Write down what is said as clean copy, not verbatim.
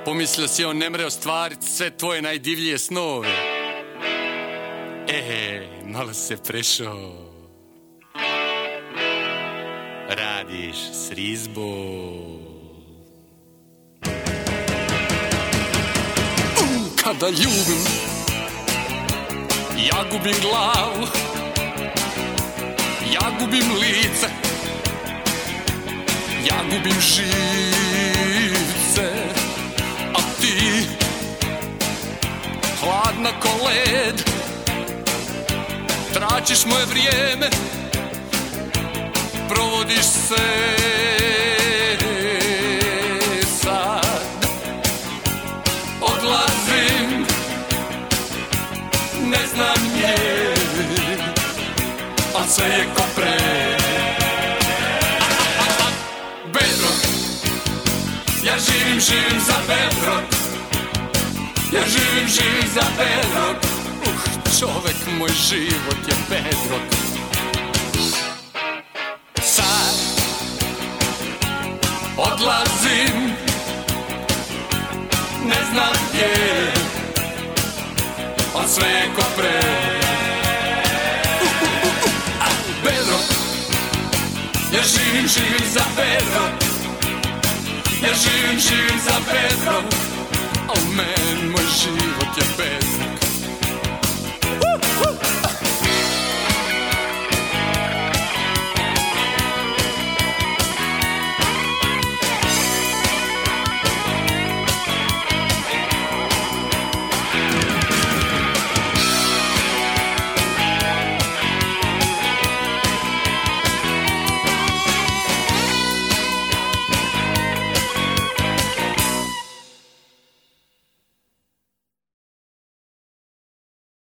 Pomislio si on ne mre ostvariti sve tvoje najdivljije snove. Malo se prešao. Radiš s rizbom. Kada ljubim, ja gubim glavu, ja gubim lice, ja gubim živce, a ti, hladna ko led, tračiš moje vrijeme, provodiš se sad. Odlazim, ne znam gdje, a sve je ko pre. Bedrock, ja živim za Bedrock, ja živim za Bedrock. Čovek, moj život je Bedrock. Sad odlazim, ne znam gdje, a sve je ko pre. Bedrock, ja živim za Bedrock, ja živim za Bedrock. Oh man, moj život je Bedrock.